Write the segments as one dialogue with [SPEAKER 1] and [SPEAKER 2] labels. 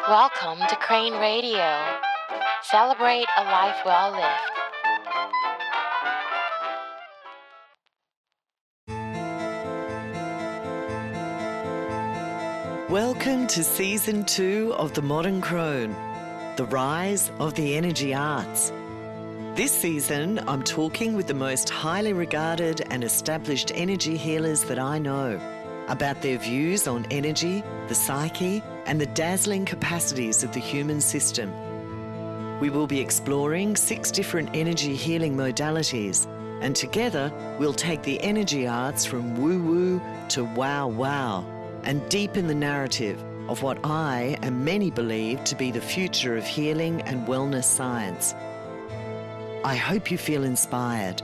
[SPEAKER 1] Welcome to Crane Radio. Celebrate a life well lived.
[SPEAKER 2] Welcome to Season 2 of The Modern Crone, the rise of the energy arts. This season, I'm talking with the most highly regarded and established energy healers that I know about their views on energy, the psyche, and the dazzling capacities of the human system. We will be exploring 6 different energy healing modalities, and together we'll take the energy arts from woo-woo to wow-wow and deepen the narrative of what I and many believe to be the future of healing and wellness science. I hope you feel inspired.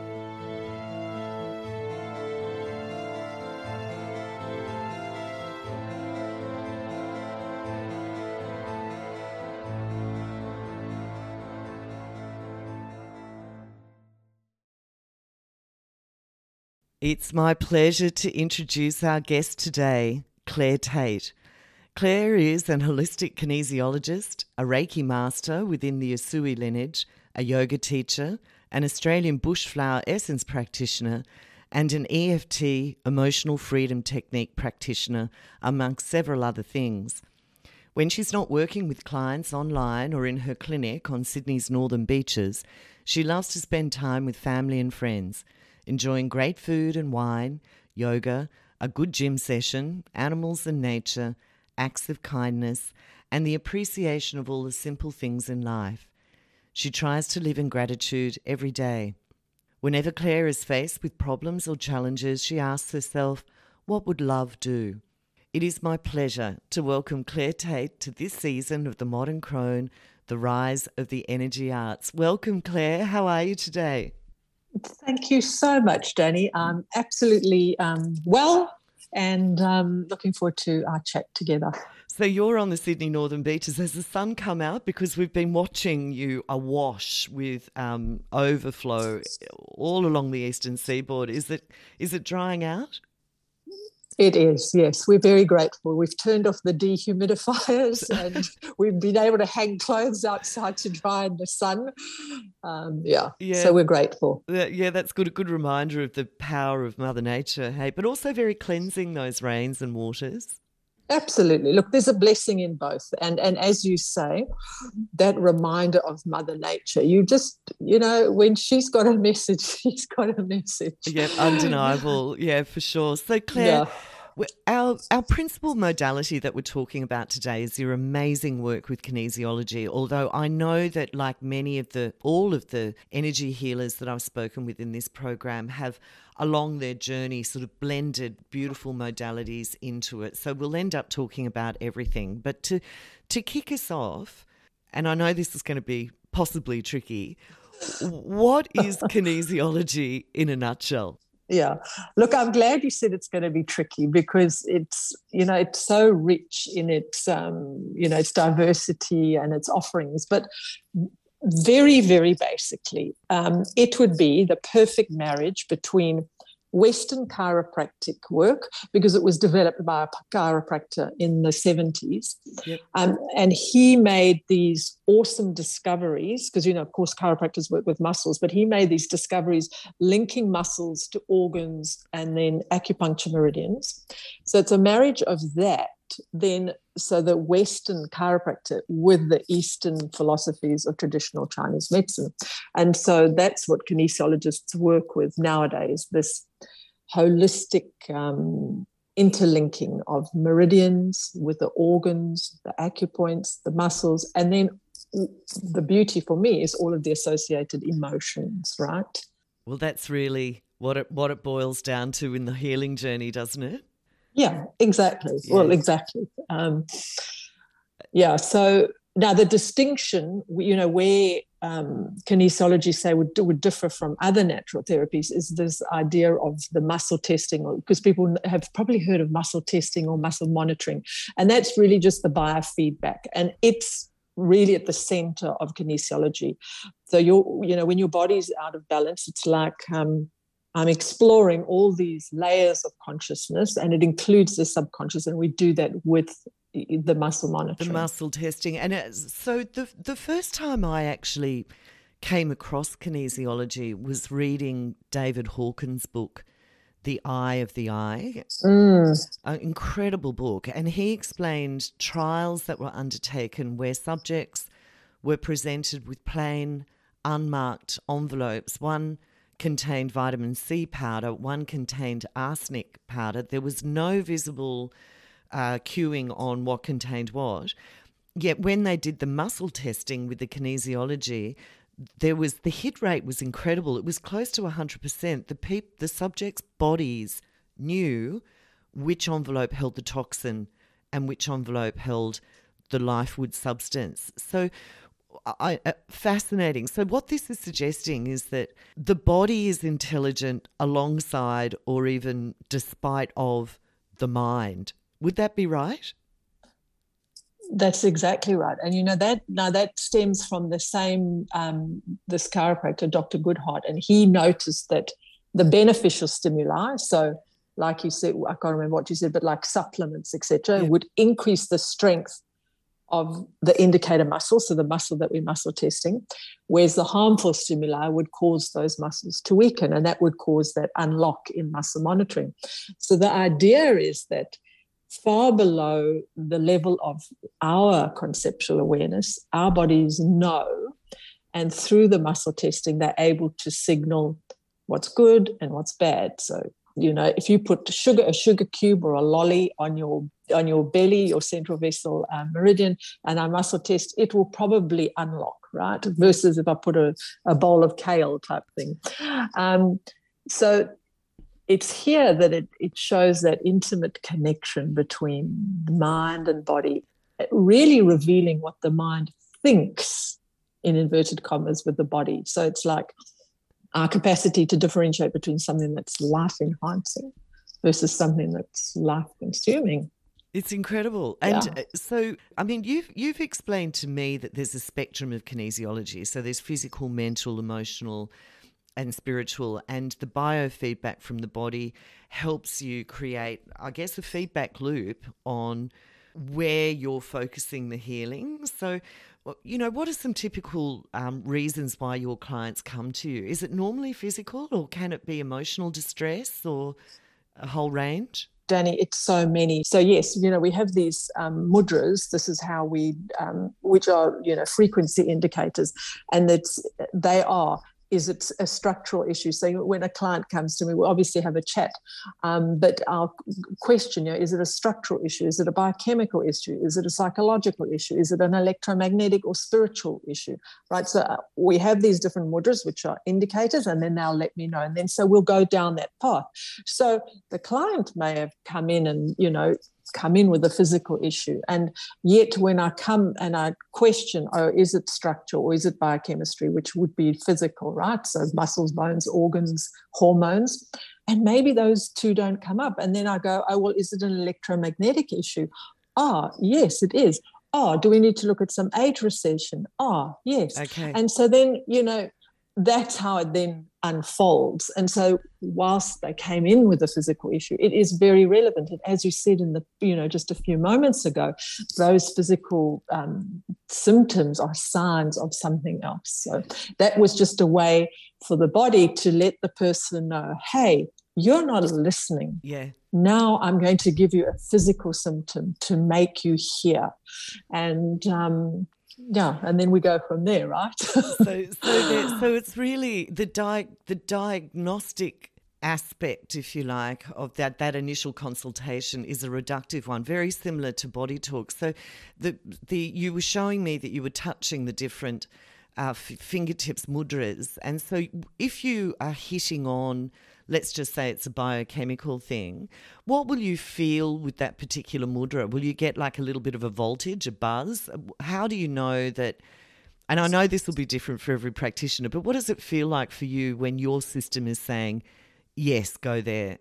[SPEAKER 2] It's my pleasure to introduce our guest today, Claire Tate. Claire is an holistic kinesiologist, a Reiki master within the Usui lineage, a yoga teacher, an Australian bushflower essence practitioner, and an EFT, emotional freedom technique practitioner, amongst several other things. When she's not working with clients online or in her clinic on Sydney's northern beaches, she loves to spend time with family and friends, enjoying great food and wine, yoga, a good gym session, animals and nature, acts of kindness, and the appreciation of all the simple things in life. She tries to live in gratitude every day. Whenever Claire is faced with problems or challenges, she asks herself, what would love do? It is my pleasure to welcome Claire Tate to this season of The Modern Crone, the rise of the energy arts. Welcome, Claire. How are you today?
[SPEAKER 3] Thank you so much, Danny. I'm absolutely well and looking forward to our chat together.
[SPEAKER 2] So you're on the Sydney Northern Beaches. Has the sun come out? Because we've been watching you awash with overflow all along the eastern seaboard. Is it drying out?
[SPEAKER 3] It is, yes. We're very grateful. We've turned off the dehumidifiers and we've been able to hang clothes outside to dry in the sun. So we're grateful.
[SPEAKER 2] Yeah, that's good. A good reminder of the power of Mother Nature, hey, but also very cleansing, those rains and waters.
[SPEAKER 3] Absolutely. Look, there's a blessing in both. And as you say, that reminder of Mother Nature, you just, when she's got a message, she's got a message.
[SPEAKER 2] Yeah, undeniable. Yeah, for sure. So Claire, our principal modality that we're talking about today is your amazing work with kinesiology, although I know that like all of the energy healers that I've spoken with in this program have along their journey sort of blended beautiful modalities into it. So we'll end up talking about everything. But to kick us off, and I know this is going to be possibly tricky, what is kinesiology in a nutshell?
[SPEAKER 3] Yeah. Look, I'm glad you said it's going to be tricky because it's so rich in its, its diversity and its offerings. But very, very basically, it would be the perfect marriage between Western chiropractic work, because it was developed by a chiropractor in the 70s. Yep. And he made these awesome discoveries, because, of course, chiropractors work with muscles, but he made these discoveries linking muscles to organs and then acupuncture meridians. So it's a marriage of that, so the Western chiropractor with the Eastern philosophies of traditional Chinese medicine. And so that's what kinesiologists work with nowadays, this holistic interlinking of meridians with the organs, the acupoints, the muscles, and then the beauty for me is all of the associated emotions, right?
[SPEAKER 2] Well, that's really what it boils down to in the healing journey, doesn't it?
[SPEAKER 3] Yeah, exactly. Yeah. Well, exactly. So now the distinction, where kinesiology, say, would differ from other natural therapies is this idea of the muscle testing, because people have probably heard of muscle testing or muscle monitoring, and that's really just the biofeedback, and it's really at the center of kinesiology. So when your body's out of balance, it's like I'm exploring all these layers of consciousness, and it includes the subconscious, and we do that with the muscle monitoring.
[SPEAKER 2] The muscle testing. And so the first time I actually came across kinesiology was reading David Hawkins' book, The Eye of the Eye, an incredible book. And he explained trials that were undertaken where subjects were presented with plain, unmarked envelopes. One contained vitamin C powder, one contained arsenic powder. There was no visible cueing on what contained what. Yet when they did the muscle testing with the kinesiology, the hit rate was incredible. It was close to 100%. The subjects' bodies knew which envelope held the toxin and which envelope held the lifewood substance. So fascinating. So what this is suggesting is that the body is intelligent alongside or even despite of the mind. Would that be right?
[SPEAKER 3] That's exactly right. And that stems from the same this chiropractor, Dr. Goodhart, and he noticed that the beneficial stimuli, so like you said, I can't remember what you said, but like supplements, etc., would increase the strength of the indicator muscle, so the muscle that we're muscle testing, whereas the harmful stimuli would cause those muscles to weaken, and that would cause that unlock in muscle monitoring. So the idea is that far below the level of our conceptual awareness, our bodies know, and through the muscle testing, they're able to signal what's good and what's bad. So, if you put a sugar cube or a lolly on your belly, your central vessel meridian, and I muscle test, it will probably unlock, right? Versus if I put a bowl of kale type thing. So it's here that it shows that intimate connection between mind and body, really revealing what the mind thinks, in inverted commas, with the body. So it's like our capacity to differentiate between something that's life-enhancing versus something that's life-consuming.
[SPEAKER 2] It's incredible. And so, I mean, you've explained to me that there's a spectrum of kinesiology. So there's physical, mental, emotional, and spiritual, and the biofeedback from the body helps you create, I guess, a feedback loop on where you're focusing the healing. So, what are some typical reasons why your clients come to you? Is it normally physical, or can it be emotional distress, or a whole range?
[SPEAKER 3] Danny, it's so many. So yes, we have these mudras. This is how we, which are, frequency indicators, and they are. Is it a structural issue? So when a client comes to me, we'll obviously have a chat, but our question, is it a structural issue? Is it a biochemical issue? Is it a psychological issue? Is it an electromagnetic or spiritual issue, right? So we have these different mudras, which are indicators, and then they'll let me know. And then so we'll go down that path. So the client may have come in and, come in with a physical issue. And yet when I come and I question, is it structural or is it biochemistry, which would be physical, right? So muscles, bones, organs, hormones. And maybe those two don't come up. And then I go, is it an electromagnetic issue? Yes, it is. Do we need to look at some age recession? Yes.
[SPEAKER 2] Okay.
[SPEAKER 3] And so then, that's how it then unfolds. And so whilst they came in with a physical issue, it is very relevant. And as you said in the, just a few moments ago, those physical symptoms are signs of something else. So that was just a way for the body to let the person know, hey, you're not listening.
[SPEAKER 2] Yeah.
[SPEAKER 3] Now I'm going to give you a physical symptom to make you hear. And and then we go from there, right?
[SPEAKER 2] So it's really the diagnostic aspect, if you like, of that initial consultation is a reductive one, very similar to Body Talk. So you were showing me that you were touching the different fingertips mudras, and so if you are hitting on, let's just say it's a biochemical thing, what will you feel with that particular mudra? Will you get like a little bit of a voltage, a buzz? How do you know that? And I know this will be different for every practitioner, but what does it feel like for you when your system is saying, yes, go there?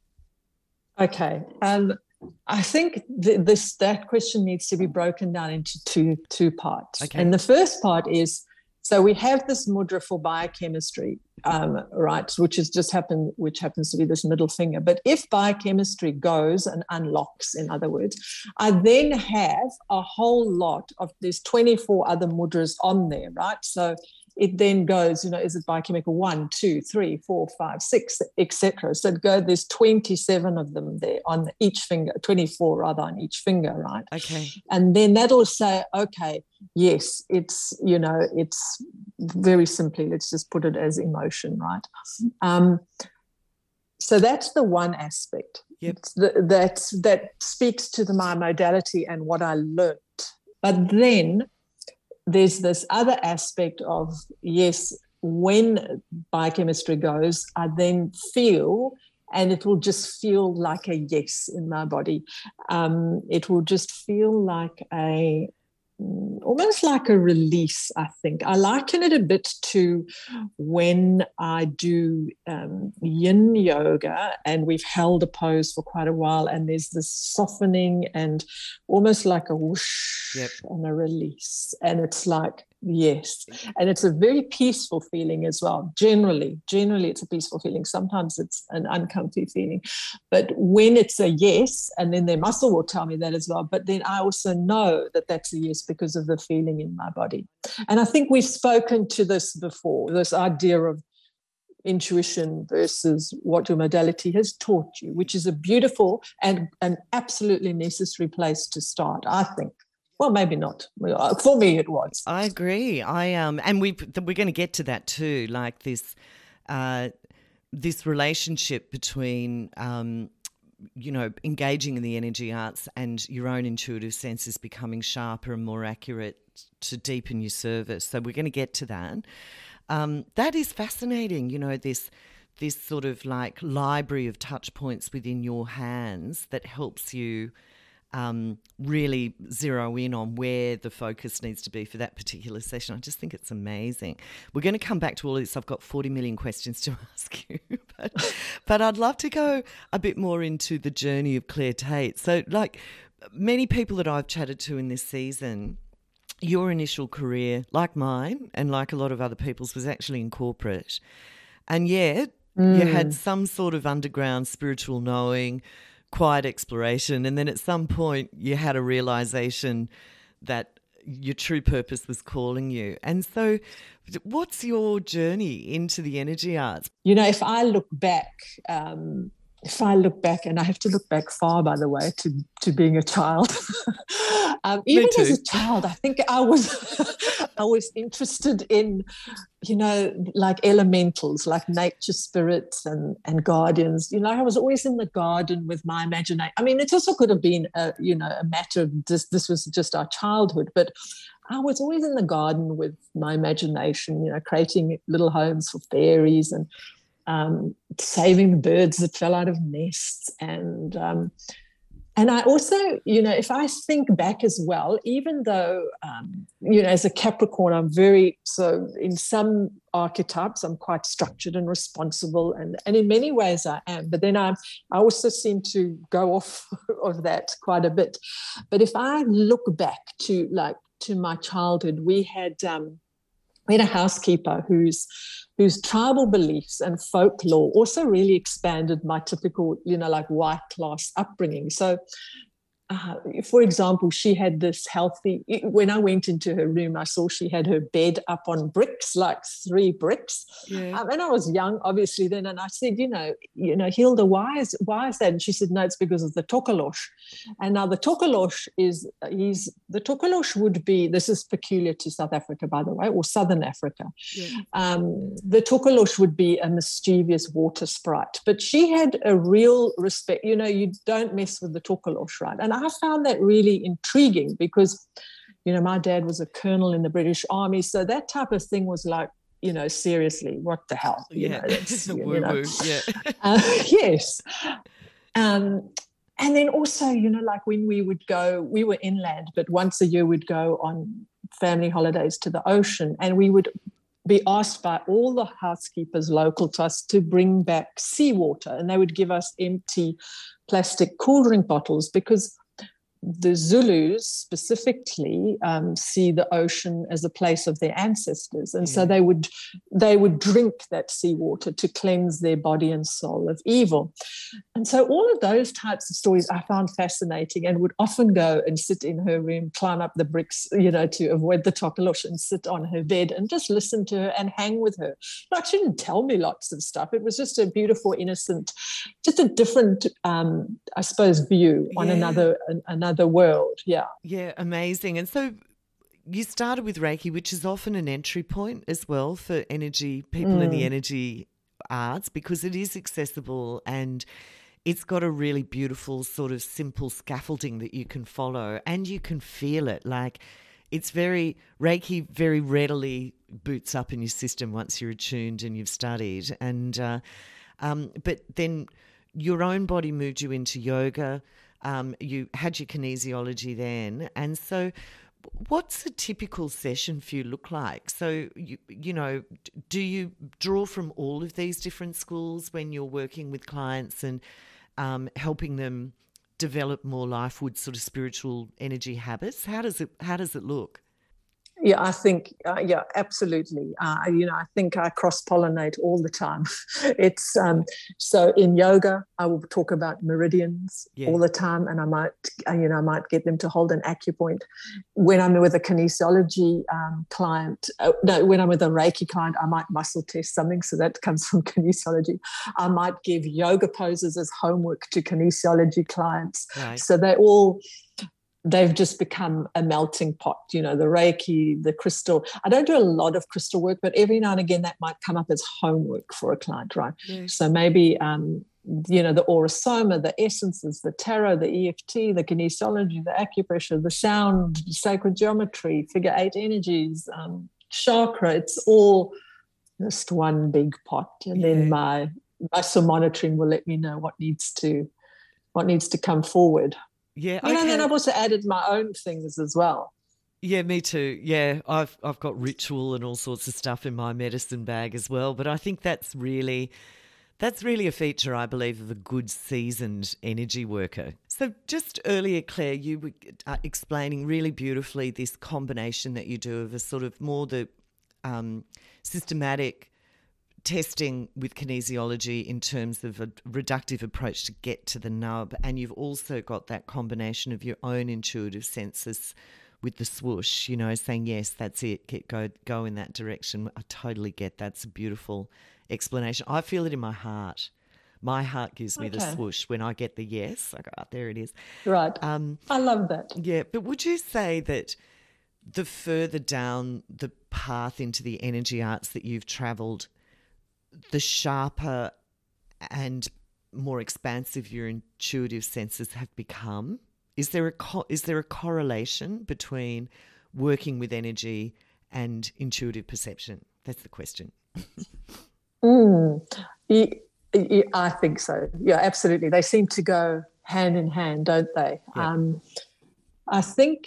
[SPEAKER 3] Okay. I think that question needs to be broken down into two parts.
[SPEAKER 2] Okay.
[SPEAKER 3] And the first part is So we have this mudra for biochemistry, right, which happens to be this middle finger. But if biochemistry goes and unlocks, in other words, I then have a whole lot of, there's 24 other mudras on there, right? So it then goes, is it biochemical 1, 2, 3, 4, 5, 6, etc. So there's 27 of them there on each finger, 24 rather on each finger, right?
[SPEAKER 2] Okay.
[SPEAKER 3] And then that'll say, okay, yes, it's very simply, let's just put it as emotion, right? So that's the one aspect.
[SPEAKER 2] Yep.
[SPEAKER 3] That speaks to my modality and what I learned. But then there's this other aspect of, yes, when biochemistry goes, I then feel, and it will just feel like a yes in my body. It will just feel like almost like a release, I think. I liken it a bit to when I do yin yoga and we've held a pose for quite a while and there's this softening and almost like a whoosh and a release. And it's like, yes. And it's a very peaceful feeling as well. Generally, it's a peaceful feeling. Sometimes it's an uncomfy feeling. But when it's a yes, and then their muscle will tell me that as well, but then I also know that that's a yes because of the feeling in my body. And I think we've spoken to this before, this idea of intuition versus what your modality has taught you, which is a beautiful and an absolutely necessary place to start, I think. Well, maybe not. For me, it was.
[SPEAKER 2] I agree. And we're going to get to that too, like this relationship between, engaging in the energy arts and your own intuitive senses becoming sharper and more accurate to deepen your service. So we're going to get to that. That is fascinating. This sort of like library of touch points within your hands that helps you really zero in on where the focus needs to be for that particular session. I just think it's amazing. We're going to come back to all of this. I've got 40 million questions to ask you, but I'd love to go a bit more into the journey of Claire Tate. So like many people that I've chatted to in this season, your initial career, like mine and like a lot of other people's, was actually in corporate. And yet you had some sort of underground spiritual knowing, quiet exploration, and then at some point you had a realization that your true purpose was calling you. And so what's your journey into the energy arts?
[SPEAKER 3] If I look back, and I have to look back far, by the way, to being a child. Even as a child, I think I was interested in, like elementals, like nature spirits and guardians. I was always in the garden with my imagination. I mean, it also could have been, a matter of this was just our childhood, but I was always in the garden with my imagination, creating little homes for fairies and saving the birds that fell out of nests. And I also, if I think back as well, even though, as a Capricorn, I'm in some archetypes, I'm quite structured and responsible. And in many ways I am. But then I also seem to go off of that quite a bit. But if I look back to my childhood, we had a housekeeper whose tribal beliefs and folklore also really expanded my typical, like white class upbringing. So, for example, she had this when I went into her room, I saw she had her bed up on bricks, like 3 bricks. Yeah. And I was young, obviously, then. And I said, Hilda, why is that? And she said, no, it's because of the Tokolosh. And now the Tokolosh would be, this is peculiar to South Africa, by the way, or Southern Africa. Yeah. The Tokolosh would be a mischievous water sprite. But she had a real respect. You don't mess with the Tokolosh, right? And I found that really intriguing because, my dad was a colonel in the British Army. So that type of thing was like, seriously, what the hell?
[SPEAKER 2] Yeah. Yeah.
[SPEAKER 3] Yes. And then also, like when we were inland, but once a year we'd go on family holidays to the ocean, and we would be asked by all the housekeepers local to us to bring back seawater, and they would give us empty plastic cool drink bottles because the Zulus specifically see the ocean as a place of their ancestors, and so they would drink that seawater to cleanse their body and soul of evil. And so all of those types of stories I found fascinating, and would often go and sit in her room, climb up the bricks, to avoid the tokelosh, and sit on her bed and just listen to her and hang with her. Like, she didn't tell me lots of stuff. It was just a beautiful, innocent, just a different, I suppose, view on another world.
[SPEAKER 2] Yeah, amazing. And so you started with Reiki, which is often an entry point as well for people in the energy arts, because it is accessible and it's got a really beautiful sort of simple scaffolding that you can follow and you can feel it. Like, Reiki very readily boots up in your system once you're attuned and you've studied. And but then your own body moved you into yoga. You had your kinesiology then. And so what's a typical session for you look like? So, do you draw from all of these different schools when you're working with clients and helping them develop more lifewood sort of spiritual energy habits? How does it look?
[SPEAKER 3] Yeah, I think, absolutely. I think I cross-pollinate all the time. It's so in yoga, I will talk about meridians all the time, and I might get them to hold an acupoint. When I'm with a kinesiology client, when I'm with a Reiki client, I might muscle test something, so that comes from kinesiology. I might give yoga poses as homework to kinesiology clients. Right. So they've just become a melting pot, the Reiki, the crystal. I don't do a lot of crystal work, but every now and again that might come up as homework for a client, right? Yes. So maybe, the aurosoma, the essences, the tarot, the EFT, the kinesiology, the acupressure, the sound, sacred geometry, figure 8 energies, chakra, it's all just one big pot. And then my muscle monitoring will let me know what needs to come forward.
[SPEAKER 2] Yeah,
[SPEAKER 3] and then I've also added my own things as well.
[SPEAKER 2] Yeah, me too. Yeah, I've got ritual and all sorts of stuff in my medicine bag as well. But I think that's really a feature, I believe, of a good seasoned energy worker. So just earlier, Claire, you were explaining really beautifully this combination that you do of a sort of more the systematic testing with kinesiology in terms of a reductive approach to get to the nub, and you've also got that combination of your own intuitive senses with the swoosh, saying, yes, that's it, go in that direction. I totally get that's a beautiful explanation. I feel it in my heart. My heart gives me the swoosh when I get the yes. I go, there it is.
[SPEAKER 3] Right. I love that.
[SPEAKER 2] Yeah, but would you say that the further down the path into the energy arts that you've travelled, the sharper and more expansive your intuitive senses have become? Is there a correlation between working with energy and intuitive perception? That's the question.
[SPEAKER 3] I think so. Yeah, absolutely. They seem to go hand in hand, don't they? Yeah. I think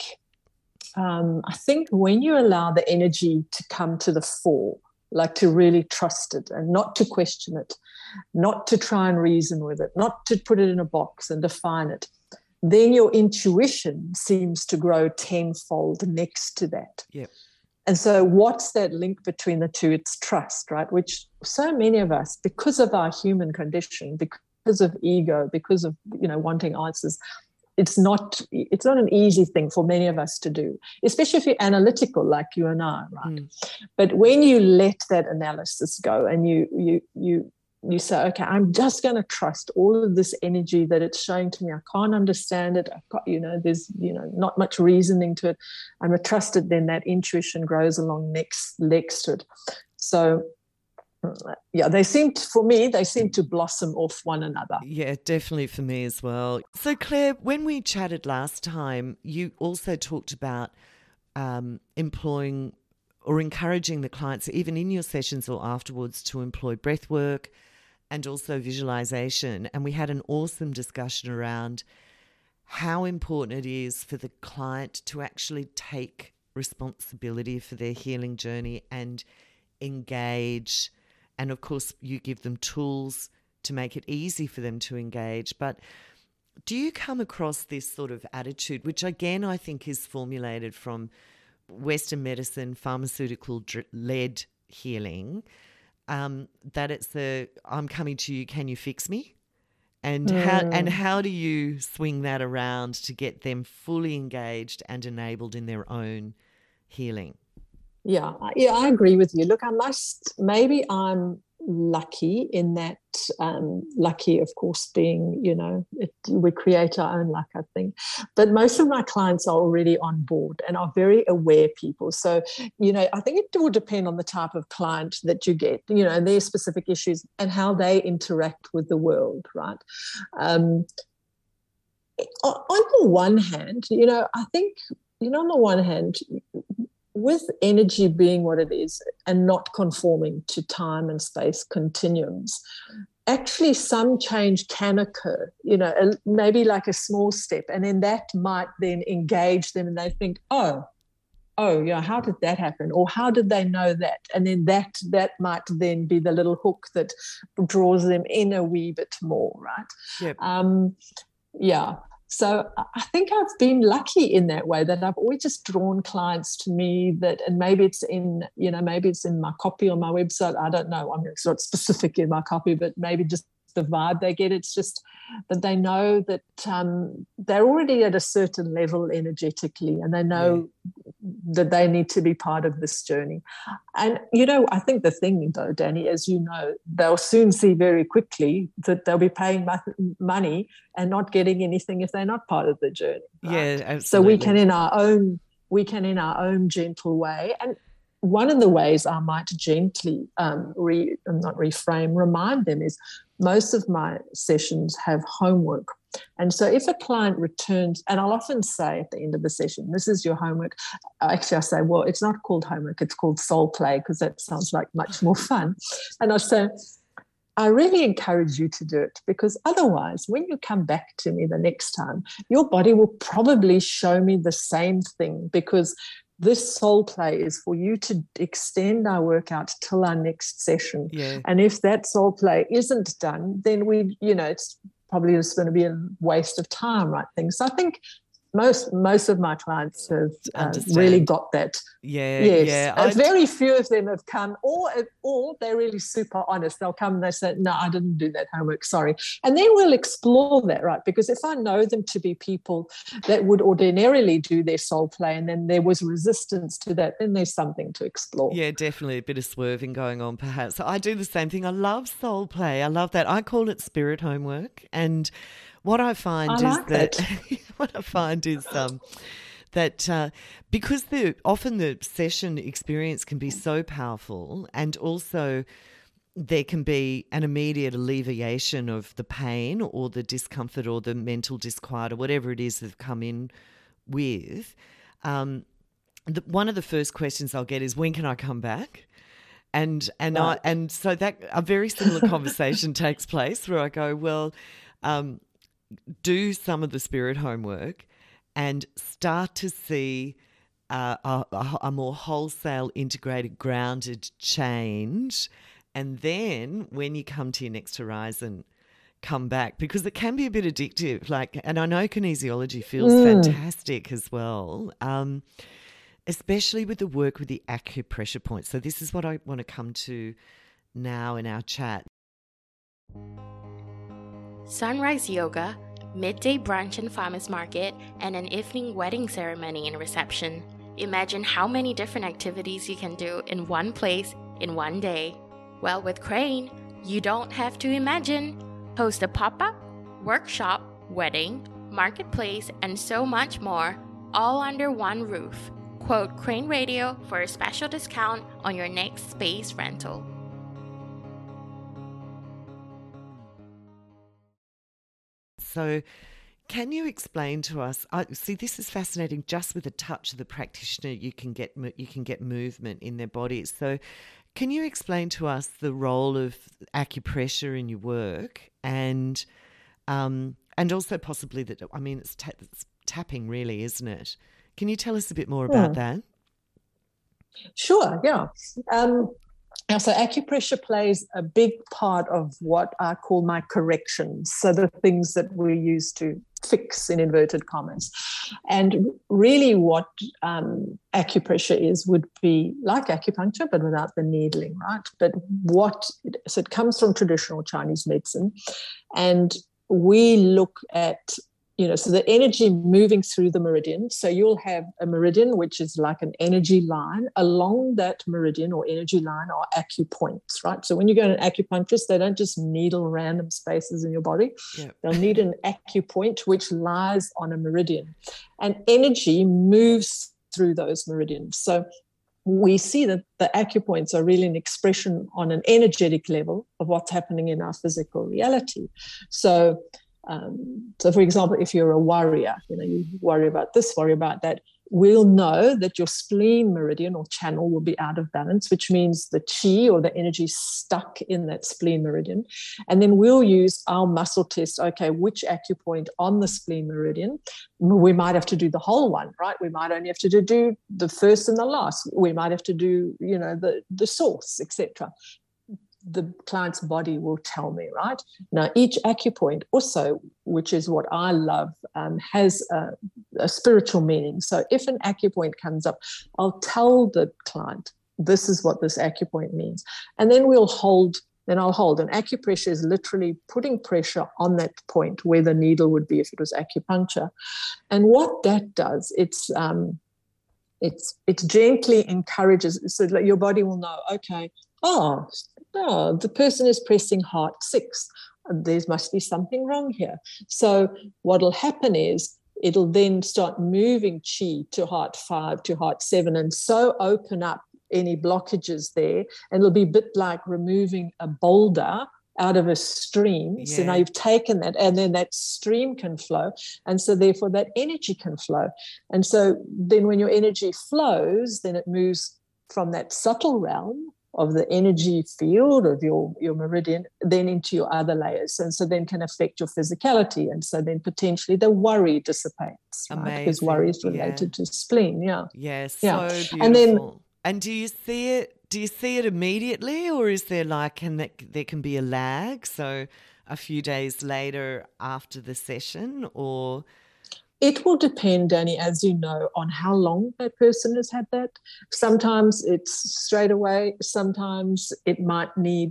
[SPEAKER 3] when you allow the energy to come to the fore, like to really trust it and not to question it, not to try and reason with it, not to put it in a box and define it, then your intuition seems to grow tenfold next to that.
[SPEAKER 2] Yep.
[SPEAKER 3] And so what's that link between the two? It's trust, right? Which so many of us, because of our human condition, because of ego, because of, wanting answers, it's not an easy thing for many of us to do, especially if you're analytical like you and I, right? But when you let that analysis go and you say, okay, I'm just going to trust all of this energy that it's showing to me. I can't understand it. I've got, there's, not much reasoning to it. I'm going to trust it. Then that intuition grows along next to it. So yeah, they seem to blossom off one another.
[SPEAKER 2] Yeah, definitely for me as well. So Claire, when we chatted last time, you also talked about employing or encouraging the clients, even in your sessions or afterwards, to employ breath work and also visualization. And we had an awesome discussion around how important it is for the client to actually take responsibility for their healing journey and engage. And of course, you give them tools to make it easy for them to engage. But Do you come across this sort of attitude, which again I think is formulated from Western medicine, pharmaceutical-led healing, that it's I'm coming to you, can you fix me? And how do you swing that around to get them fully engaged and enabled in their own healing?
[SPEAKER 3] Yeah, I agree with you. Look, maybe I'm lucky in that, lucky, of course, being, we create our own luck, I think. But most of my clients are already on board and are very aware people. So, I think it will depend on the type of client that you get, and their specific issues and how they interact with the world, right? On the one hand, I think, on the one hand, with energy being what it is and not conforming to time and space continuums, actually some change can occur, maybe like a small step. And then that might then engage them and they think, oh, yeah, how did that happen? Or how did they know that? And then that might then be the little hook that draws them in a wee bit more, right?
[SPEAKER 2] Yep.
[SPEAKER 3] Yeah. So I think I've been lucky in that way, that I've always just drawn clients to me and maybe it's in my copy on my website. I don't know. It's not specific in my copy, but maybe just the vibe they get. It's just that they know that they're already at a certain level energetically, and they know that they need to be part of this journey. And, I think the thing, though, Danny, as you know, they'll soon see very quickly that they'll be paying money and not getting anything if they're not part of the journey. Right?
[SPEAKER 2] Yeah, absolutely.
[SPEAKER 3] So we can in our own gentle way. And one of the ways I might gently remind them is most of my sessions have homework. And so if a client returns, and I'll often say at the end of the session, this is your homework. Actually, I say, well, it's not called homework, it's called soul play, because that sounds like much more fun. And I say, I really encourage you to do it, because otherwise, when you come back to me the next time, your body will probably show me the same thing, because this soul play is for you to extend our workout till our next session.
[SPEAKER 2] Yeah.
[SPEAKER 3] And if that soul play isn't done, then it's probably just going to be a waste of time, right? So I think most of my clients have really got that.
[SPEAKER 2] Yeah,
[SPEAKER 3] yes.
[SPEAKER 2] yeah.
[SPEAKER 3] Very few of them have come, or they're really super honest. They'll come and they say, no, I didn't do that homework, sorry. And then we'll explore that, right? Because if I know them to be people that would ordinarily do their soul play and then there was resistance to that, then there's something to explore.
[SPEAKER 2] Yeah, definitely a bit of swerving going on perhaps. So I do the same thing. I love soul play. I love that. I call it spirit homework. And what I find is that because often the session experience can be so powerful, and also there can be an immediate alleviation of the pain or the discomfort or the mental disquiet or whatever it is they've come in with. One of the first questions I'll get is, when can I come back? And so that a very similar conversation takes place where I go, well, do some of the spirit homework and start to see a more wholesale, integrated, grounded change. And then when you come to your next horizon, come back, because it can be a bit addictive. And I know kinesiology feels fantastic as well, especially with the work with the acupressure points. So this is what I want to come to now in our chat.
[SPEAKER 1] Sunrise yoga, midday brunch and farmers market, and an evening wedding ceremony and reception. Imagine how many different activities you can do in one place in one day. Well, with Crane, you don't have to imagine. Host a pop-up, workshop, wedding, marketplace, and so much more, all under one roof. Quote Crane Radio for a special discount on your next space rental.
[SPEAKER 2] So can you explain to us, see, this is fascinating, just with a touch of the practitioner you can get movement in their bodies. So can you explain to us the role of acupressure in your work, and also possibly that, I mean, it's tapping really, isn't it? Can you tell us a bit more about that?
[SPEAKER 3] Sure, yeah. So acupressure plays a big part of what I call my corrections. So the things that we use to fix, in inverted commas. And really what acupressure would be like acupuncture, but without the needling, right? But so it comes from traditional Chinese medicine, and we look at, so the energy moving through the meridian. So you'll have a meridian, which is like an energy line. Along that meridian or energy line are acupoints, right? So when you go to an acupuncturist, they don't just needle random spaces in your body. Yep. They'll need an acupoint, which lies on a meridian. And energy moves through those meridians. So we see that the acupoints are really an expression on an energetic level of what's happening in our physical reality. So for example, if you're a warrior, you worry about this, worry about that, we'll know that your spleen meridian or channel will be out of balance, which means the chi or the energy stuck in that spleen meridian. And then we'll use our muscle test. Okay, which acupoint on the spleen meridian? We might have to do the whole one, right? We might only have to do the first and the last. We might have to do, the source, etc. The client's body will tell me, right? Now, each acupoint also, which is what I love, has a spiritual meaning. So if an acupoint comes up, I'll tell the client, this is what this acupoint means. And then I'll hold. And acupressure is literally putting pressure on that point where the needle would be if it was acupuncture. And what that does, it gently encourages, so that your body will know, okay, the person is pressing heart 6. There must be something wrong here. So what will happen is it'll then start moving chi to heart 5, to heart 7, and so open up any blockages there. And it'll be a bit like removing a boulder out of a stream. Yeah. So now you've taken that, and then that stream can flow. And so therefore that energy can flow. And so then when your energy flows, then it moves from that subtle realm of the energy field of your meridian, then into your other layers. And so then can affect your physicality. And so then potentially the worry dissipates, right? Because worry is related to spleen. Yeah.
[SPEAKER 2] Yes. So beautiful. And do you see it immediately, or is there there can be a lag? So a few days later after the session, or?
[SPEAKER 3] It will depend, Danny, as you know, on how long that person has had that. Sometimes it's straight away. Sometimes it might need,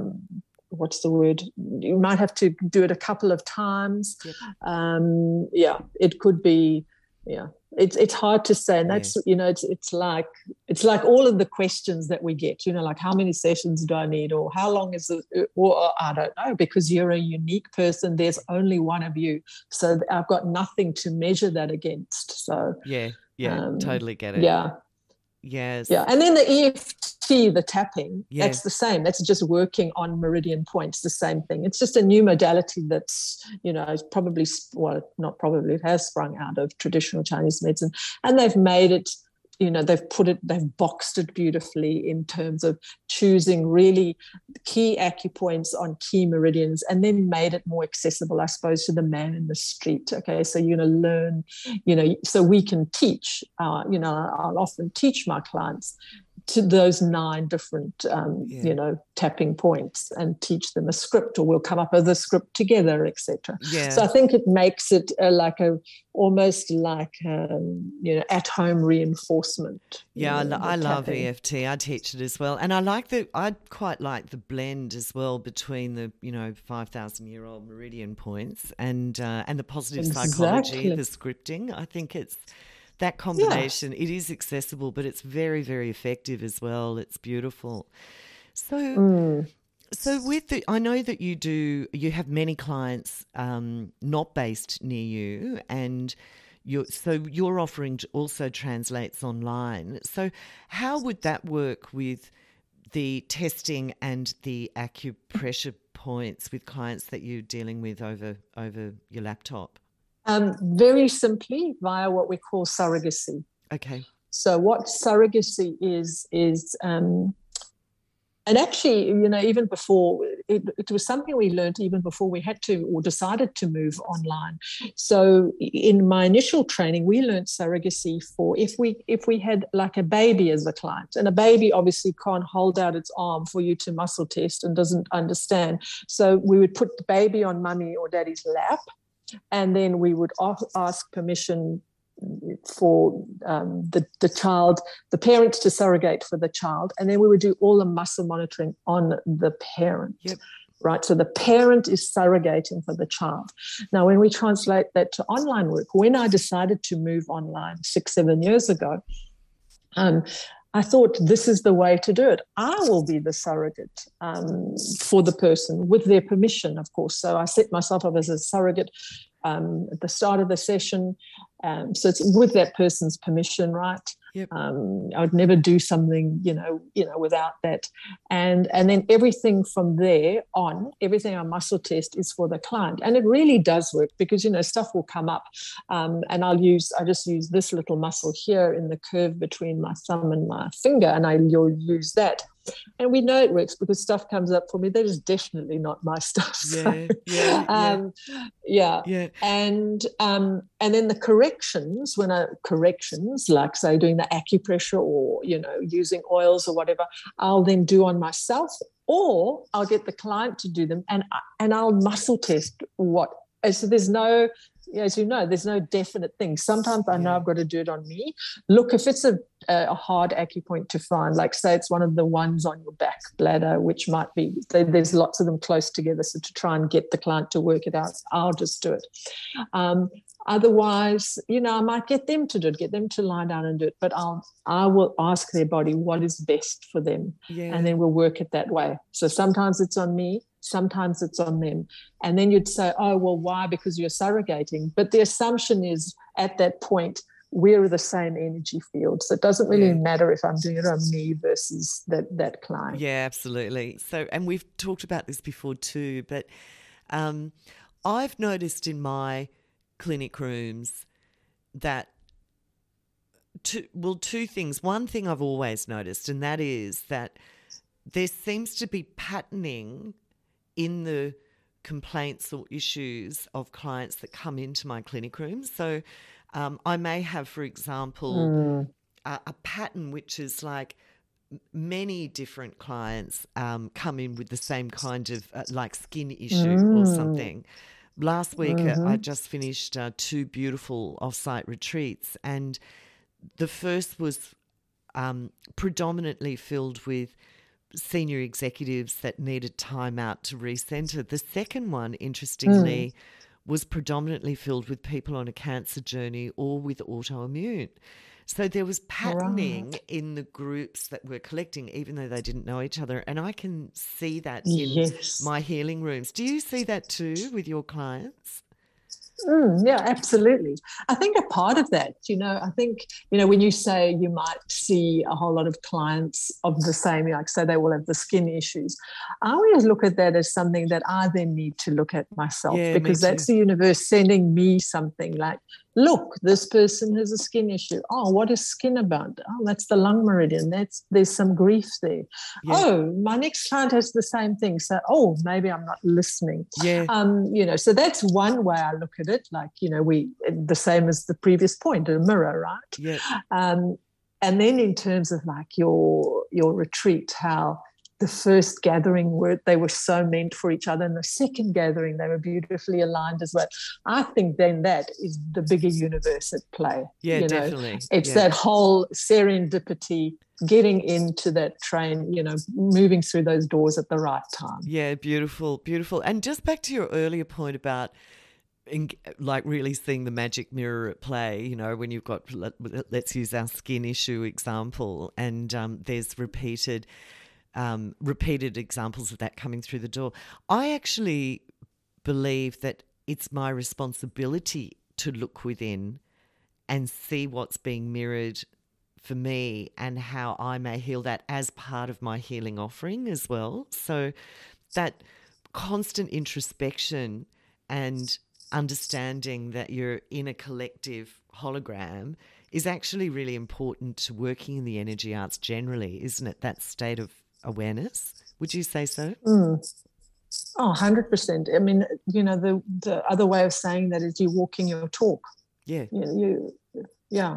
[SPEAKER 3] you might have to do it a couple of times. Yep. It could be, It's hard to say, and that's it's like all of the questions that we get. Like how many sessions do I need, or how long is it? Or I don't know, because you're a unique person. There's only one of you, so I've got nothing to measure that against. So
[SPEAKER 2] totally get it. Yes.
[SPEAKER 3] Yeah. And then the EFT, the tapping, that's the same. That's just working on meridian points, the same thing. It's just a new modality that's, is probably, not probably, it has sprung out of traditional Chinese medicine. And they've made it, they've boxed it beautifully in terms of choosing really key acupoints on key meridians, and then made it more accessible, I suppose, to the man in the street. Okay, so you're going to learn, so we can teach, I'll often teach my clients to those 9 different, tapping points, and teach them a script, or we'll come up with a script together, etc. Yeah. So I think it makes it almost like at-home reinforcement.
[SPEAKER 2] Yeah, I love EFT. I teach it as well, and I quite like the blend as well between the 5,000-year-old meridian points and the positive psychology, the scripting. I think it's. That combination, it is accessible, but it's very, very effective as well. It's beautiful. So I know that you have many clients not based near you, and your offering also translates online. So how would that work with the testing and the acupressure points with clients that you're dealing with over your laptop?
[SPEAKER 3] Very simply via what we call surrogacy. Okay. So what surrogacy is, and actually, even before, it was something we learned even before we had to or decided to move online. So in my initial training, we learned surrogacy for if we had like a baby as a client, and a baby obviously can't hold out its arm for you to muscle test and doesn't understand. So we would put the baby on mummy or daddy's lap, And then we would ask permission for the child, the parents to surrogate for the child. And then we would do all the muscle monitoring on the parent.
[SPEAKER 2] Yep.
[SPEAKER 3] Right. So the parent is surrogating for the child. Now, when we translate that to online work, when I decided to move online 6-7 years ago, I thought this is the way to do it. I will be the surrogate for the person with their permission, of course. So I set myself up as a surrogate at the start of the session. So it's with that person's permission, right?
[SPEAKER 2] Yep.
[SPEAKER 3] I would never do something, without that. And then everything from there on, everything I muscle test is for the client. And it really does work because, stuff will come up. And I just use this little muscle here in the curve between my thumb and my finger, and you'll use that. And we know it works because stuff comes up for me that is definitely not my stuff.
[SPEAKER 2] Yeah.
[SPEAKER 3] And then the corrections, like say doing the acupressure or using oils or whatever, I'll then do on myself, or I'll get the client to do them, and I'll muscle test what. So there's no, as you know, there's no definite thing. Sometimes I know I've got to do it on me. Look, if it's a hard acupoint to find, like say it's one of the ones on your back bladder, which might be, there's lots of them close together. So to try and get the client to work it out, I'll just do it. Otherwise, I might get them to do it, get them to lie down and do it. But I will ask their body what is best for them.
[SPEAKER 2] Yeah.
[SPEAKER 3] And then we'll work it that way. So sometimes it's on me. Sometimes it's on them. And then you'd say, oh, well, why? Because you're surrogating. But the assumption is at that point, we're the same energy field. So it doesn't really matter if I'm doing it on me versus that client.
[SPEAKER 2] Yeah, absolutely. So, and we've talked about this before too, but I've noticed in my clinic rooms that two things. One thing I've always noticed, and that is that there seems to be patterning in the complaints or issues of clients that come into my clinic room. So I may have, for example, a pattern which is like many different clients come in with the same kind of like skin issue or something. Last week I just finished 2 beautiful off-site retreats, and the first was predominantly filled with senior executives that needed time out to recenter. The second one, interestingly, was predominantly filled with people on a cancer journey or with autoimmune. So there was patterning in the groups that were collecting, even though they didn't know each other. And I can see that in my healing rooms. Do you see that too with your clients?
[SPEAKER 3] Yeah, absolutely. I think a part of that, I think, when you say you might see a whole lot of clients of the same, like say they will have the skin issues, I always look at that as something that I then need to look at myself, because that's the universe sending me something like, look, this person has a skin issue. Oh, what is skin about? Oh, that's the lung meridian. There's some grief there. Yeah. Oh, my next client has the same thing. So, maybe I'm not listening.
[SPEAKER 2] Yeah.
[SPEAKER 3] So that's one way I look at it. Like, we the same as the previous point, a mirror, right?
[SPEAKER 2] Yeah.
[SPEAKER 3] And then in terms of like your retreat, how the first gathering they were so meant for each other, and the second gathering they were beautifully aligned as well. I think then that is the bigger universe at play.
[SPEAKER 2] Yeah, definitely.
[SPEAKER 3] It's that whole serendipity, getting into that train, moving through those doors at the right time.
[SPEAKER 2] Yeah, beautiful. And just back to your earlier point about like really seeing the magic mirror at play, when you've got, let's use our skin issue example, and there's repeated examples of that coming through the door. I actually believe that it's my responsibility to look within and see what's being mirrored for me and how I may heal that as part of my healing offering as well. So that constant introspection and understanding that you're in a collective hologram is actually really important to working in the energy arts generally, isn't it? That state of awareness. Would you say so?
[SPEAKER 3] Oh, 100%. I mean, the other way of saying that is you walking your talk.
[SPEAKER 2] Yeah.
[SPEAKER 3] Yeah,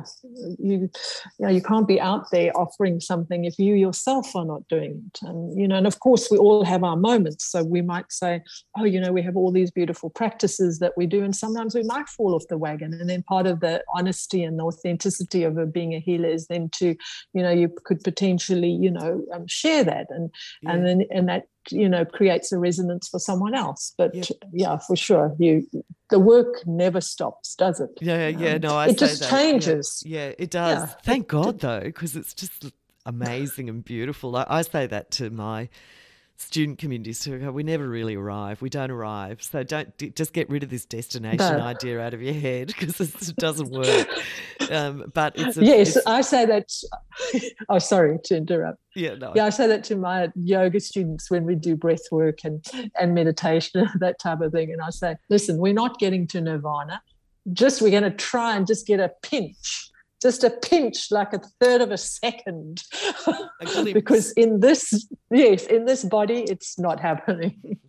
[SPEAKER 3] you can't be out there offering something if you yourself are not doing it. And of course we all have our moments. So we might say, oh, we have all these beautiful practices that we do, and sometimes we might fall off the wagon. And then part of the honesty and the authenticity of being a healer is then to, you could potentially, share that, and that creates a resonance for someone else. But yeah, for sure, the work never stops, does it?
[SPEAKER 2] It
[SPEAKER 3] just changes.
[SPEAKER 2] Yeah, it does. Thank God, though, because it's just amazing and beautiful. I say that to my student communities who go, we never really arrive. We don't arrive. So just get rid of this destination idea out of your head, because it doesn't work. But
[SPEAKER 3] I say that. Oh, sorry to interrupt. I say that to my yoga students when we do breath work and meditation, that type of thing. And I say, listen, we're not getting to nirvana. We're going to try and just get a pinch. Just a pinch, like a third of a second, because in this body, it's not happening.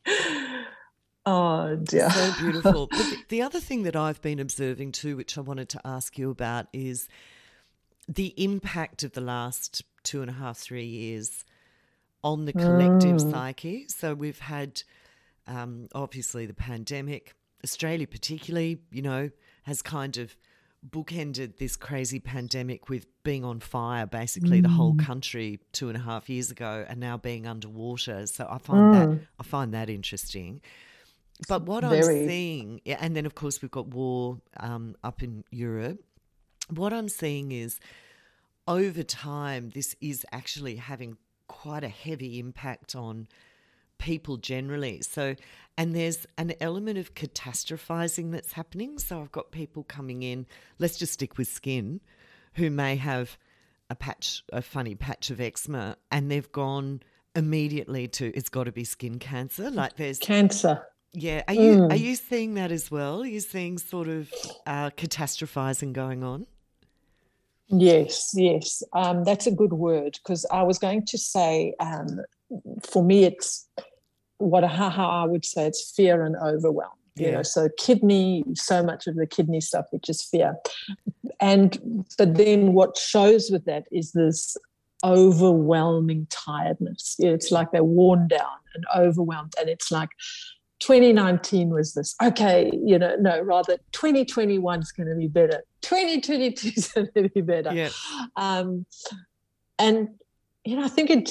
[SPEAKER 3] Oh dear,
[SPEAKER 2] so beautiful. But the other thing that I've been observing too, which I wanted to ask you about, is the impact of the last 2.5, 3 years on the collective psyche. So we've had obviously the pandemic. Australia particularly, has kind of bookended this crazy pandemic with being on fire, basically the whole country 2.5 years ago, and now being underwater. So I find that interesting. But what I'm seeing, and then of course we've got war up in Europe. What I'm seeing is over time, this is actually having quite a heavy impact on people generally. So, and there's an element of catastrophizing that's happening. So I've got people coming in, let's just stick with skin, who may have a funny patch of eczema, and they've gone immediately to, it's got to be skin cancer. Like there's
[SPEAKER 3] cancer.
[SPEAKER 2] Yeah. Are you seeing that as well? Are you seeing sort of catastrophizing going on?
[SPEAKER 3] Yes. That's a good word, because I was going to say, for me, it's how I would say it's fear and overwhelm. So so much of the kidney stuff, which is fear. But then what shows with that is this overwhelming tiredness. It's like they're worn down and overwhelmed, and it's like 2019 was this. Okay, no, rather 2021 is going to be better. 2022 is going to be better.
[SPEAKER 2] Yeah.
[SPEAKER 3] And I think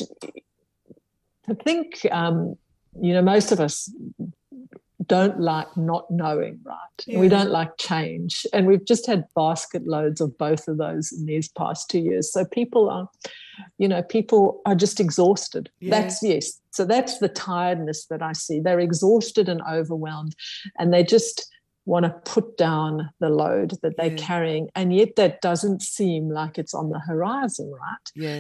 [SPEAKER 3] most of us don't like not knowing, right? Yeah. We don't like change. And we've just had basket loads of both of those in these past 2 years. So people are just exhausted.
[SPEAKER 2] Yeah.
[SPEAKER 3] So that's the tiredness that I see. They're exhausted and overwhelmed, and they just want to put down the load that they're carrying. And yet that doesn't seem like it's on the horizon, right?
[SPEAKER 2] Yeah.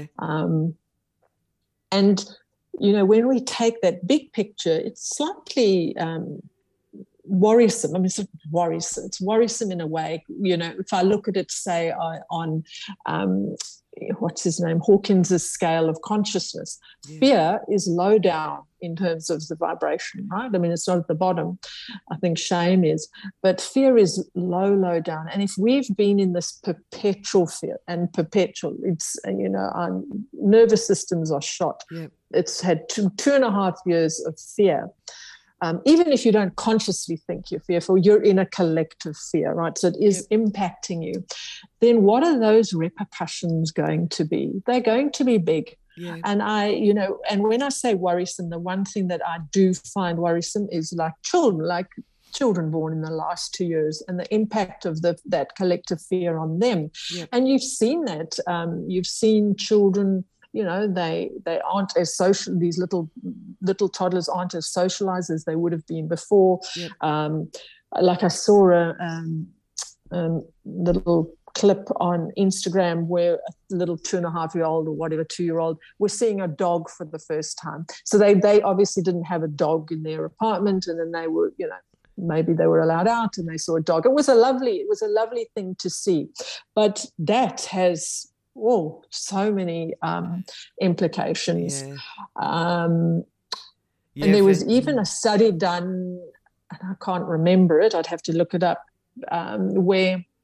[SPEAKER 3] And when we take that big picture, it's slightly worrisome. I mean, it's worrisome in a way. If I look at it, say, on what's his name, Hawkins's scale of consciousness, fear is low down in terms of the vibration, right? I mean, it's not at the bottom. I think shame is, but fear is low down. And if we've been in this perpetual fear and it's, our nervous systems are shot. Yeah. It's had 2.5 years of fear. Even if you don't consciously think you're fearful, you're in a collective fear, right? So it is impacting you. Then what are those repercussions going to be? They're going to be big. Yeah. And and when I say worrisome, the one thing that I do find worrisome is like children born in the last 2 years, and the impact of that collective fear on them. Yeah. And you've seen that. You've seen children, they aren't as social. These little toddlers aren't as socialized as they would have been before. Yep. Like I saw a little clip on Instagram where a little 2.5-year-old or whatever 2-year-old was seeing a dog for the first time. So they obviously didn't have a dog in their apartment, and then they were, maybe they were allowed out and they saw a dog. It was a lovely thing to see, but that has so many implications. Yeah. And there was even a study done, and I can't remember it, I'd have to look it up, where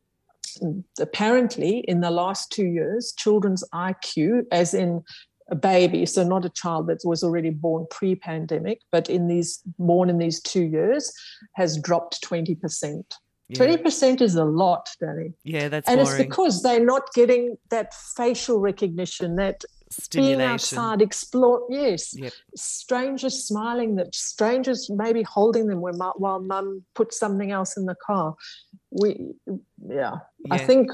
[SPEAKER 3] apparently in the last 2 years, children's IQ, as in a baby, so not a child that was already born pre-pandemic, but born in these 2 years, has dropped 20%. Yeah. 20% is a lot, Danny.
[SPEAKER 2] Yeah, that's
[SPEAKER 3] and
[SPEAKER 2] worrying.
[SPEAKER 3] It's because they're not getting that facial recognition, that
[SPEAKER 2] stimulation.
[SPEAKER 3] Being outside, explore, yes. Yep. Strangers smiling, that strangers maybe holding them while mum puts something else in the car. I think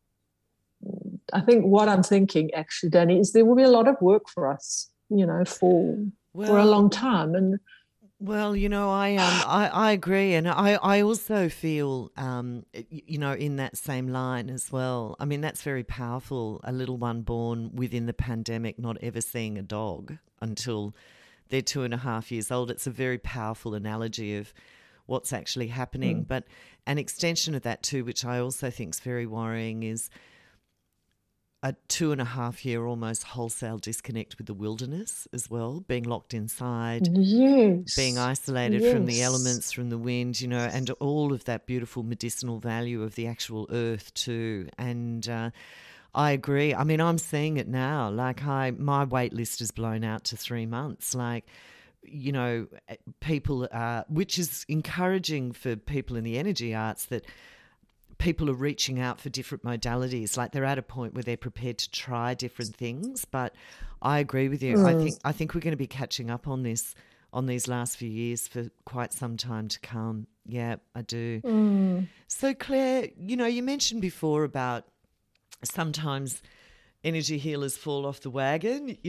[SPEAKER 3] what I'm thinking, actually, Danny, is there will be a lot of work for us, for a long time. And
[SPEAKER 2] well, I agree, and I also feel, in that same line as well. I mean, that's very powerful. A little one born within the pandemic, not ever seeing a dog until they're 2.5 years old. It's a very powerful analogy of what's actually happening. But an extension of that too, which I also think is very worrying, is a 2.5-year almost wholesale disconnect with the wilderness as well, being locked inside, being isolated from the elements, from the wind, and all of that beautiful medicinal value of the actual earth too. And I agree. I mean, I'm seeing it now. Like my wait list is blown out to 3 months. Like, people, which is encouraging for people in the energy arts, that people are reaching out for different modalities. Like, they're at a point where they're prepared to try different things. But I agree with you. I think we're going to be catching up on these last few years for quite some time to come. Yeah, I do. So Claire, you mentioned before about sometimes energy healers fall off the wagon,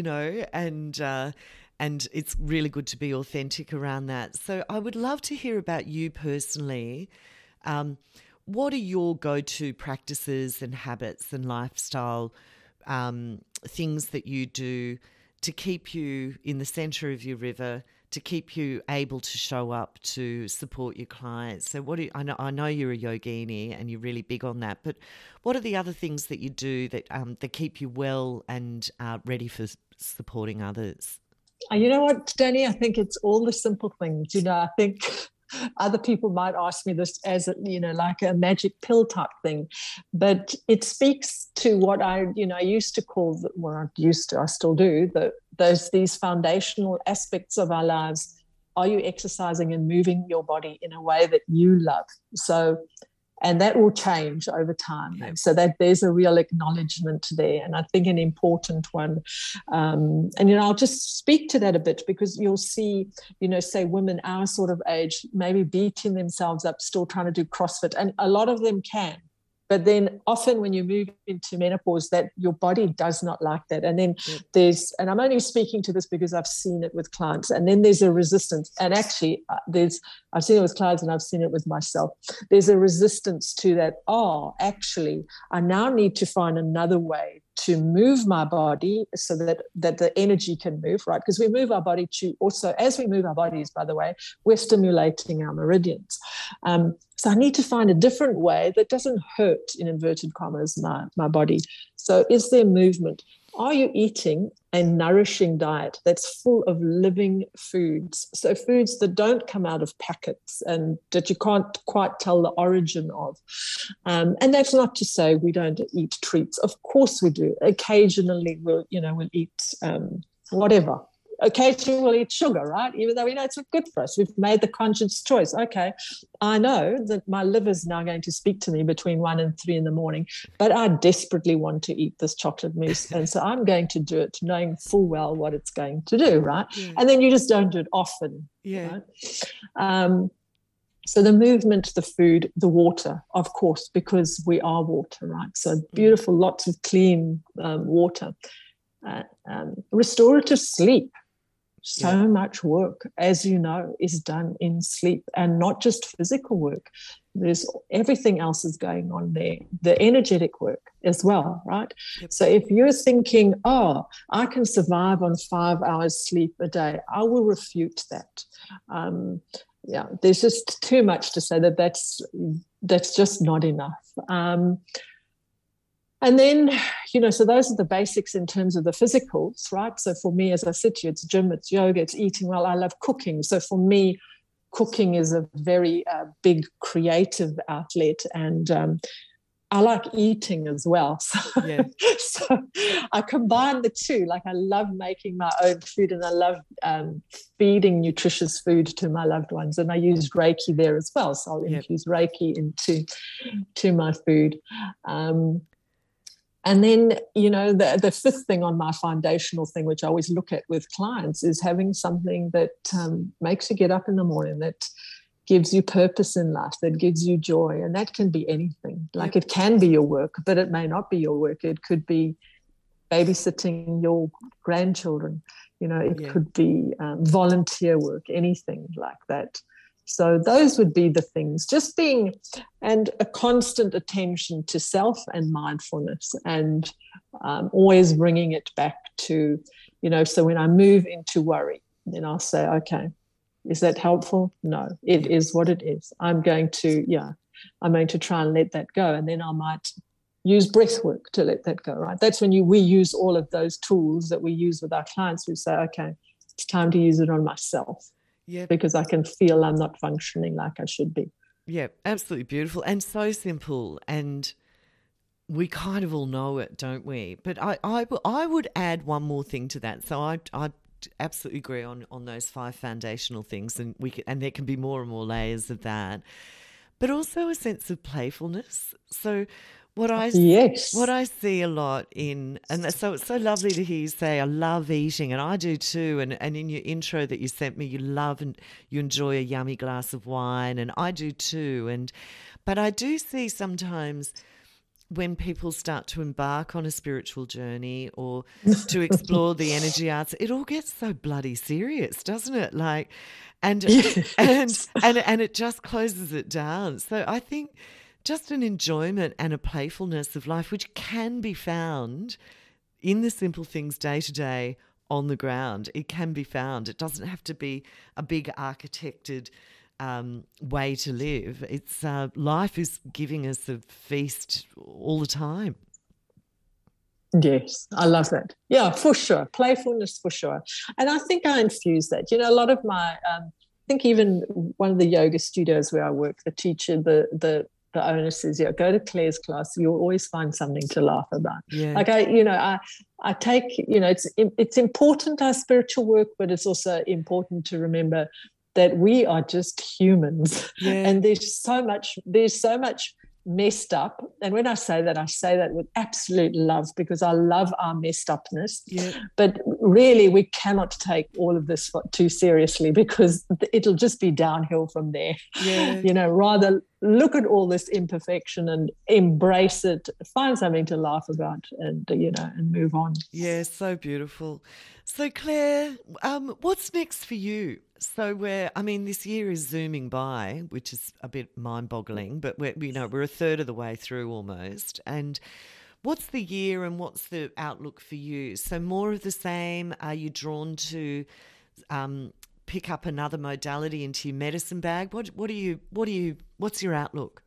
[SPEAKER 2] and it's really good to be authentic around that. So I would love to hear about you personally. What are your go-to practices and habits and lifestyle things that you do to keep you in the centre of your river, to keep you able to show up to support your clients? So I know you're a yogini and you're really big on that, but what are the other things that you do that keep you well and ready for supporting others?
[SPEAKER 3] You know what, Danny? I think it's all the simple things. I think other people might ask me this as like a magic pill type thing, but it speaks to what I used to call, I still do, these foundational aspects of our lives. Are you exercising and moving your body in a way that you love? And that will change over time. Yeah. So that there's a real acknowledgement there. And I think an important one. And, I'll just speak to that a bit, because you'll see, say women our sort of age, maybe beating themselves up, still trying to do CrossFit. And a lot of them can. But then often when you move into menopause, that your body does not like that. And then and I'm only speaking to this because I've seen it with clients, and then there's a resistance. And actually I've seen it with clients and I've seen it with myself. There's a resistance to that. Actually, I now need to find another way to move my body so that the energy can move, right? Because we move our body to also, as we move our bodies, by the way, we're stimulating our meridians. So I need to find a different way that doesn't hurt, in inverted commas, my body. So is there movement? Are you eating a nourishing diet that's full of living foods? So foods that don't come out of packets and that you can't quite tell the origin of. And that's not to say we don't eat treats. Of course we do. Occasionally we'll eat whatever. Occasionally we'll eat sugar, right? Even though we know it's not good for us. We've made the conscious choice. Okay, I know that my liver's now going to speak to me between 1 and 3 in the morning, but I desperately want to eat this chocolate mousse. And so I'm going to do it knowing full well what it's going to do, right? Yeah. And then you just don't do it often. Yeah. Right? So the movement, the food, the water, of course, because we are water, right? So beautiful, lots of clean water. Restorative sleep. So much work, as you know, is done in sleep, and not just physical work. There's everything else is going on there, the energetic work as well, right? Yep. So if you're thinking, I can survive on 5 hours sleep a day, I will refute that. There's just too much to say that's just not enough. And then, so those are the basics in terms of the physicals, right? So for me, as I said to you, it's gym, it's yoga, it's eating well. I love cooking. So for me, cooking is a very big creative outlet. And I like eating as well. So,
[SPEAKER 2] Yeah.
[SPEAKER 3] so I combine the two. Like I love making my own food, and I love feeding nutritious food to my loved ones. And I use Reiki there as well. So I'll infuse Reiki into my food. And then, the fifth thing on my foundational thing, which I always look at with clients, is having something that makes you get up in the morning, that gives you purpose in life, that gives you joy. And that can be anything. Like it can be your work, but it may not be your work. It could be babysitting your grandchildren. It could be volunteer work, anything like that. So those would be the things, just being, and a constant attention to self and mindfulness, and always bringing it back to, so when I move into worry, then I'll say, okay, is that helpful? No, it is what it is. I'm going to try and let that go. And then I might use breath work to let that go, right? That's when we use all of those tools that we use with our clients. We say, okay, it's time to use it on myself. Yeah, because I can feel I'm not functioning like I should be.
[SPEAKER 2] Yeah, absolutely beautiful and so simple, and we kind of all know it, don't we? But I would add one more thing to that. So I absolutely agree on those 5 foundational things, and there can be more and more layers of that, but also a sense of playfulness. So what I see a lot in, and so it's so lovely to hear you say, I love eating, and I do too. And in your intro that you sent me, you love and you enjoy a yummy glass of wine, and I do too. But I do see sometimes when people start to embark on a spiritual journey or to explore the energy arts, it all gets so bloody serious, doesn't it? Like, and it just closes it down. So I think just an enjoyment and a playfulness of life, which can be found in the simple things day to day on the ground. It can be found. It doesn't have to be a big architected way to live. It's life is giving us a feast all the time.
[SPEAKER 3] Yes, I love that. Yeah, for sure. Playfulness for sure. And I think I infuse that. A lot of my, I think even one of the yoga studios where I work, the teacher, the owner says, go to Claire's class. You'll always find something to laugh about.
[SPEAKER 2] Yeah.
[SPEAKER 3] Like I take, it's important, our spiritual work, but it's also important to remember that we are just humans. Yeah. And there's so much messed up. And when I say that with absolute love, because I love our messed upness. Yeah. But really, we cannot take all of this too seriously, because it'll just be downhill from there. Yeah. Rather look at all this imperfection and embrace it, find something to laugh about, and move on.
[SPEAKER 2] Yeah, so beautiful. So Claire, what's next for you? So this year is zooming by, which is a bit mind-boggling, but we're a third of the way through almost. And what's the year and what's the outlook for you? So more of the same? Are you drawn to pick up another modality into your medicine bag? What's your outlook?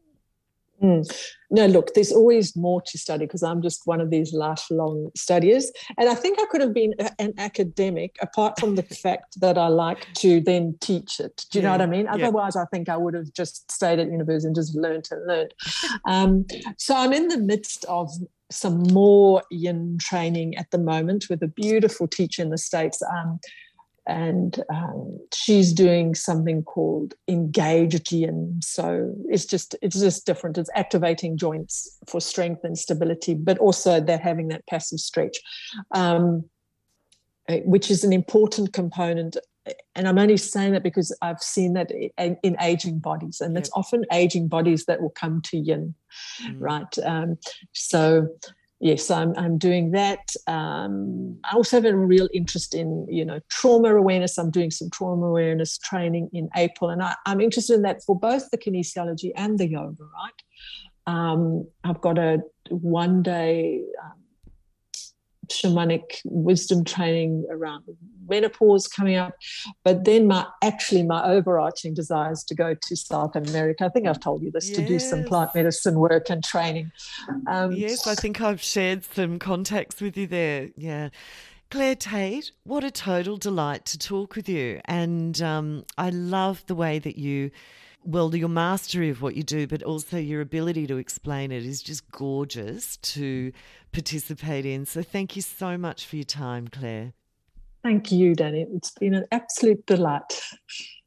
[SPEAKER 3] No, look, there's always more to study, because I'm just one of these lifelong studiers. And I think I could have been an academic, apart from the fact that I like to then teach it. Do you know what I mean? Otherwise, I think I would have just stayed at university and just learned. So I'm in the midst of some more yin training at the moment with a beautiful teacher in the States. And she's doing something called engaged yin. So it's just different. It's activating joints for strength and stability, but also they're having that passive stretch, which is an important component. And I'm only saying that because I've seen that in aging bodies, and it's often aging bodies that will come to yin, right? So yes, I'm doing that. I also have a real interest in, trauma awareness. I'm doing some trauma awareness training in April, and I'm interested in that for both the kinesiology and the yoga, right? I've got a one-day shamanic wisdom training around menopause coming up, but then my overarching desire is to go to South America. I think I've told you this, to do some plant medicine work and training.
[SPEAKER 2] Yes, I think I've shared some contacts with you there. Yeah. Claire Tate, what a total delight to talk with you. And I love the way that you well, your mastery of what you do, but also your ability to explain it is just gorgeous to participate in. So thank you so much for your time, Claire.
[SPEAKER 3] Thank you, Danny. It's been an absolute delight.